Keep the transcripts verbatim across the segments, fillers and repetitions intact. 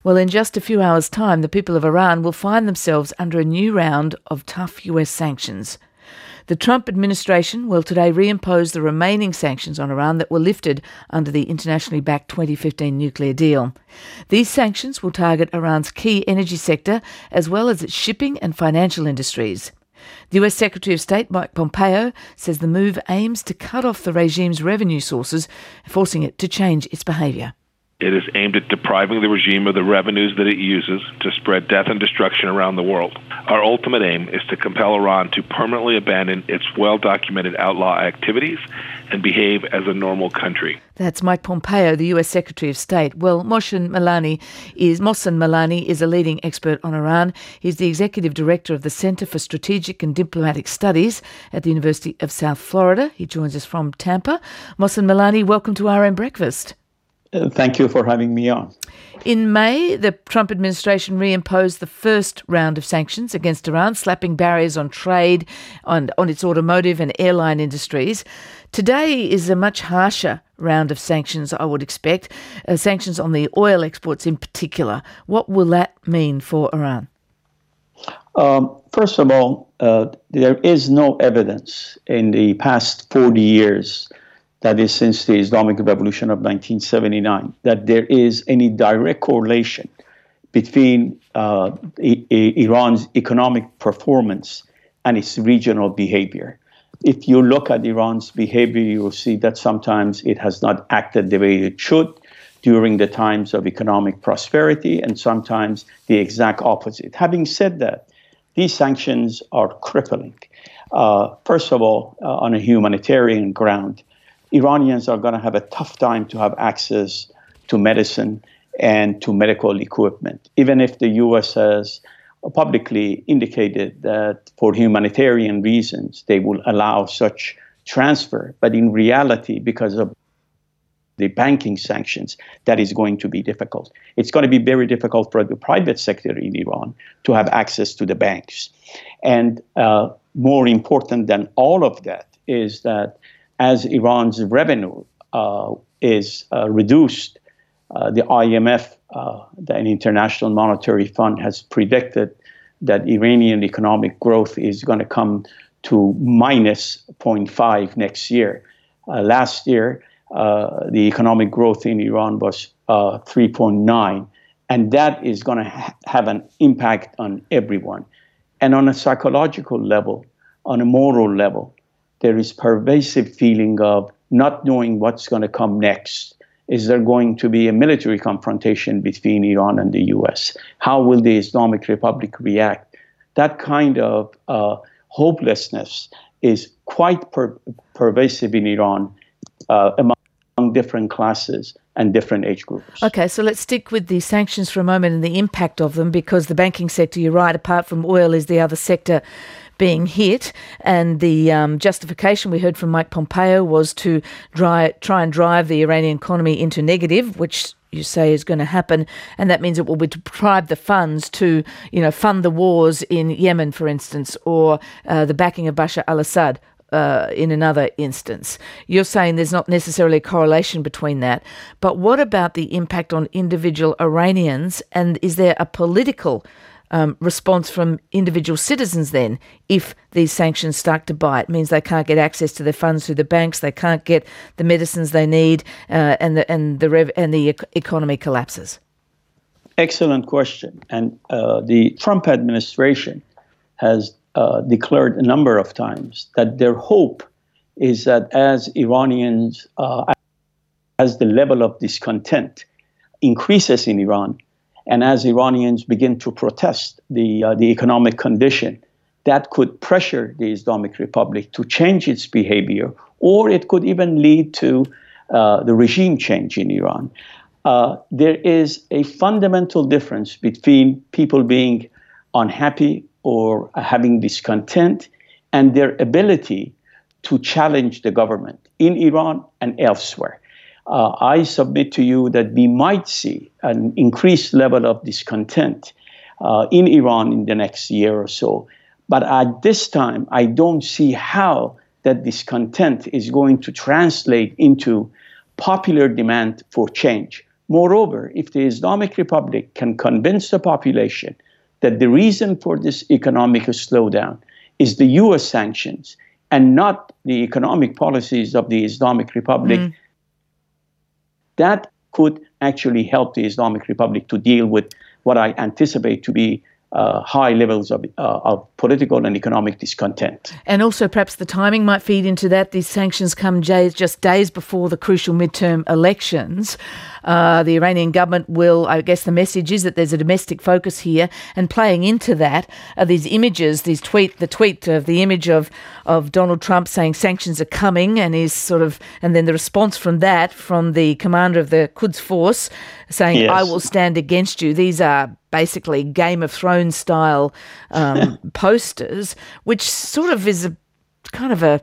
Well, in just a few hours' time, the people of Iran will find themselves under a new round of tough U S sanctions. The Trump administration will today reimpose the remaining sanctions on Iran that were lifted under the internationally backed twenty fifteen nuclear deal. These sanctions will target Iran's key energy sector as well as its shipping and financial industries. The U S Secretary of State Mike Pompeo says the move aims to cut off the regime's revenue sources, forcing it to change its behaviour. It is aimed at depriving the regime of the revenues that it uses to spread death and destruction around the world. Our ultimate aim is to compel Iran to permanently abandon its well-documented outlaw activities and behave as a normal country. That's Mike Pompeo, the U S Secretary of State. Well, Mohsen Milani is, Mohsen Milani is a leading expert on Iran. He's the Executive Director of the Center for Strategic and Diplomatic Studies at the University of South Florida. He joins us from Tampa. Mohsen Milani, welcome to R N Breakfast. Uh, thank you for having me on. In May, the Trump administration reimposed the first round of sanctions against Iran, slapping barriers on trade, on, on its automotive and airline industries. Today is a much harsher round of sanctions, I would expect, uh, sanctions on the oil exports in particular. What will that mean for Iran? Um, first of all, uh, there is no evidence in the past forty years, that is since the Islamic Revolution of nineteen seventy-nine, that there is any direct correlation between uh, I- I- Iran's economic performance and its regional behavior. If you look at Iran's behavior, you will see that sometimes it has not acted the way it should during the times of economic prosperity, and sometimes the exact opposite. Having said that, these sanctions are crippling. Uh, first of all, uh, on a humanitarian ground, Iranians are going to have a tough time to have access to medicine and to medical equipment, even if the U S has publicly indicated that for humanitarian reasons they will allow such transfer. But in reality, because of the banking sanctions, that is going to be difficult. It's going to be very difficult for the private sector in Iran to have access to the banks. And uh, more important than all of that is that as Iran's revenue uh, is uh, reduced, uh, the I M F, uh, the International Monetary Fund, has predicted that Iranian economic growth is going to come to minus zero point five next year. Uh, last year, uh, the economic growth in Iran was uh, three point nine, and that is going to ha- have an impact on everyone. And on a psychological level, on a moral level, there is pervasive feeling of not knowing what's going to come next. Is there going to be a military confrontation between Iran and the U S? How will the Islamic Republic react? That kind of uh, hopelessness is quite per- pervasive in Iran uh, among different classes and different age groups. Okay, so let's stick with the sanctions for a moment and the impact of them, because the banking sector, you're right, apart from oil, is the other sector being hit, and the um, justification we heard from Mike Pompeo was to dry, try and drive the Iranian economy into negative, which you say is going to happen, and that means it will deprive the funds to, you know, fund the wars in Yemen, for instance, or uh, the backing of Bashar al-Assad uh, in another instance. You're saying there's not necessarily a correlation between that, but what about the impact on individual Iranians, and is there a political Um, response from individual citizens then if these sanctions start to bite? It means they can't get access to their funds through the banks, they can't get the medicines they need, uh, and the and the rev- and the e- economy collapses. Excellent question. And uh, the Trump administration has uh, declared a number of times that their hope is that as Iranians, uh, as the level of discontent increases in Iran, and as Iranians begin to protest the uh, the economic condition, that could pressure the Islamic Republic to change its behavior, or it could even lead to uh, the regime change in Iran. Uh, there is a fundamental difference between people being unhappy or having discontent and their ability to challenge the government in Iran and elsewhere. Uh, I submit to you that we might see an increased level of discontent uh, in Iran in the next year or so. But at this time, I don't see how that discontent is going to translate into popular demand for change. Moreover, if the Islamic Republic can convince the population that the reason for this economic slowdown is the U S sanctions and not the economic policies of the Islamic Republic, mm. that could actually help the Islamic Republic to deal with what I anticipate to be uh, high levels of, uh, of political and economic discontent. And also perhaps the timing might feed into that. These sanctions come days, just days before the crucial midterm elections. Uh, the Iranian government will, I guess the message is that there's a domestic focus here, and playing into that are these images, these tweet, the tweet of the image of, of Donald Trump saying sanctions are coming, and is sort of, and then the response from that, from the commander of the Quds Force saying, yes. I will stand against you. These are basically Game of Thrones style um, posters, which sort of is a kind of a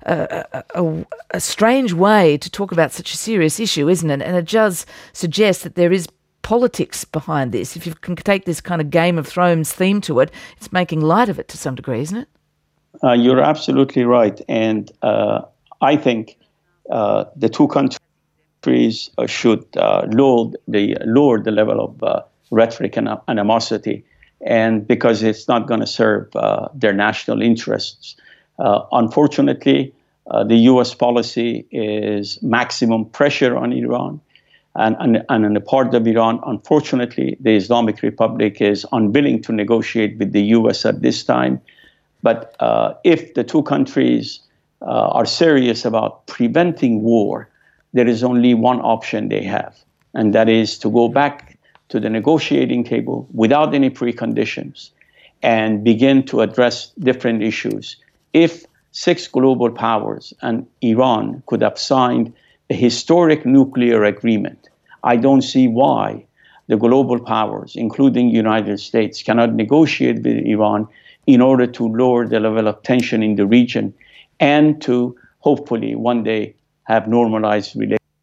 a, a a strange way to talk about such a serious issue, isn't it? And it does suggest that there is politics behind this. If you can take this kind of Game of Thrones theme to it, it's making light of it to some degree, isn't it? Uh, you're absolutely right. And uh, I think uh, the two countries uh, should uh, lower, the, lower the level of uh, rhetoric and animosity, and because it's not going to serve uh, their national interests. Uh, unfortunately, uh, the U S policy is maximum pressure on Iran. And, and, and on the part of Iran, unfortunately, the Islamic Republic is unwilling to negotiate with the U S at this time. But uh, if the two countries uh, are serious about preventing war, there is only one option they have, and that is to go back to the negotiating table without any preconditions and begin to address different issues. If six global powers and Iran could have signed a historic nuclear agreement, I don't see why the global powers, including the United States, cannot negotiate with Iran in order to lower the level of tension in the region and to hopefully one day have normalized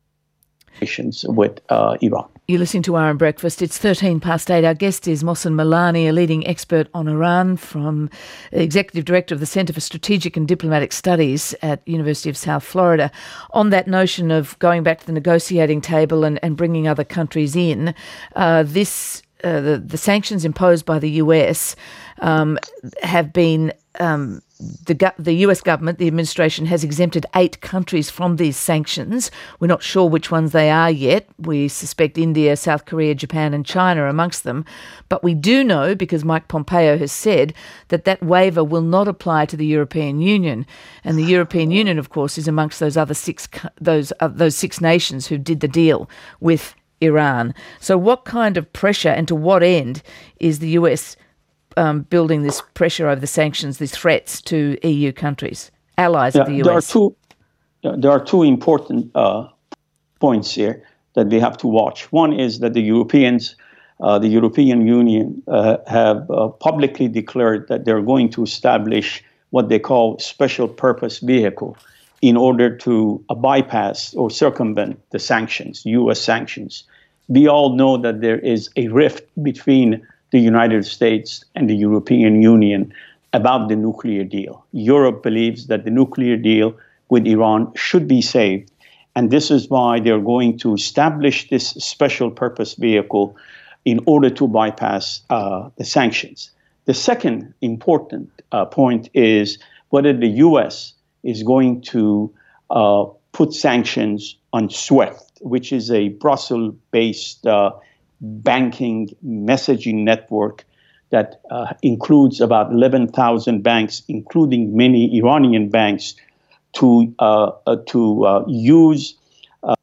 relations with uh, Iran. You're listening to Iran Breakfast. It's thirteen past eight. Our guest is Mohsen Milani, a leading expert on Iran, from Executive Director of the Centre for Strategic and Diplomatic Studies at University of South Florida. On that notion of going back to the negotiating table and, and bringing other countries in, uh, this uh, the, the sanctions imposed by the U S um, have been... Um, The, the U S government, the administration, has exempted eight countries from these sanctions. We're not sure which ones they are yet. We suspect India, South Korea, Japan and China are amongst them. But we do know, because Mike Pompeo has said, that that waiver will not apply to the European Union. And the European Union, of course, is amongst those other six those uh, those six nations who did the deal with Iran. So what kind of pressure and to what end is the U S Um, building this pressure over the sanctions, these threats to E U countries, allies yeah, of the U S? There are two, there are two important uh, points here that we have to watch. One is that the Europeans, uh, the European Union, uh, have uh, publicly declared that they're going to establish what they call special purpose vehicle in order to uh, bypass or circumvent the sanctions, U S sanctions. We all know that there is a rift between the United States and the European Union about the nuclear deal. Europe believes that the nuclear deal with Iran should be saved, and this is why they're going to establish this special purpose vehicle in order to bypass uh, the sanctions. The second important uh, point is whether the U S is going to uh, put sanctions on SWIFT, which is a Brussels-based uh, banking messaging network that uh, includes about eleven thousand banks, including many Iranian banks, to uh, uh, to uh, use uh,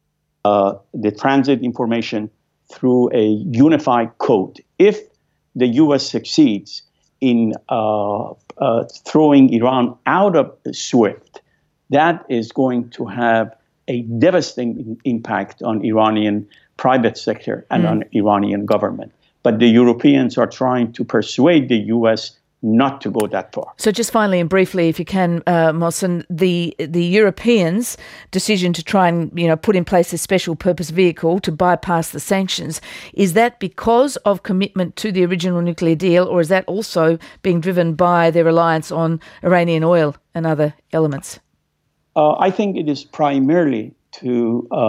uh, the transit information through a unified code. If the U S succeeds in uh, uh, throwing Iran out of SWIFT, that is going to have a devastating impact on Iranian private sector and mm. on Iranian government. But the Europeans are trying to persuade the U S not to go that far. So just finally and briefly, if you can, uh, Mohsen, the the Europeans' decision to try and, you know, put in place a special purpose vehicle to bypass the sanctions, is that because of commitment to the original nuclear deal, or is that also being driven by their reliance on Iranian oil and other elements? Uh, I think it is primarily to uh,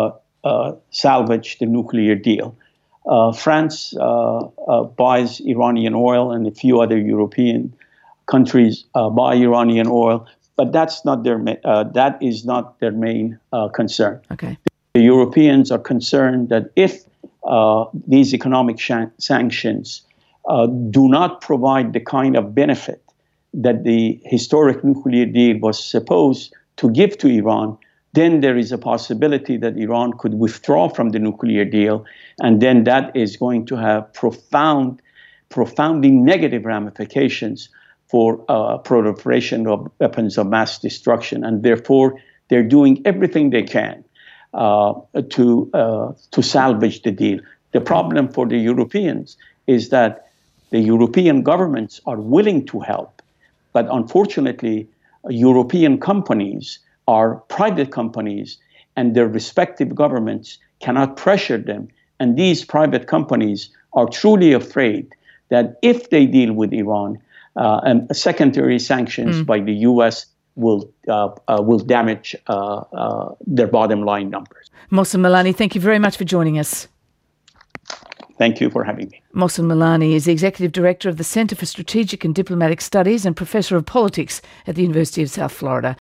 uh, salvage the nuclear deal. Uh, France uh, uh, buys Iranian oil, and a few other European countries uh, buy Iranian oil, but that's not their ma- uh, that is not their main uh, concern. Okay. The Europeans are concerned that if uh, these economic sh- sanctions uh, do not provide the kind of benefit that the historic nuclear deal was supposed to give to Iran, then there is a possibility that Iran could withdraw from the nuclear deal, and then that is going to have profound, profoundly negative ramifications for uh, proliferation of weapons of mass destruction. And therefore, they're doing everything they can uh, to uh, to salvage the deal. The problem for the Europeans is that the European governments are willing to help, but unfortunately, European companies are private companies, and their respective governments cannot pressure them. And these private companies are truly afraid that if they deal with Iran, uh, and secondary sanctions mm. by the U S will uh, uh, will damage uh, uh, their bottom line numbers. Mohsen Milani, thank you very much for joining us. Thank you for having me. Mohsen Milani is the Executive Director of the Centre for Strategic and Diplomatic Studies and Professor of Politics at the University of South Florida.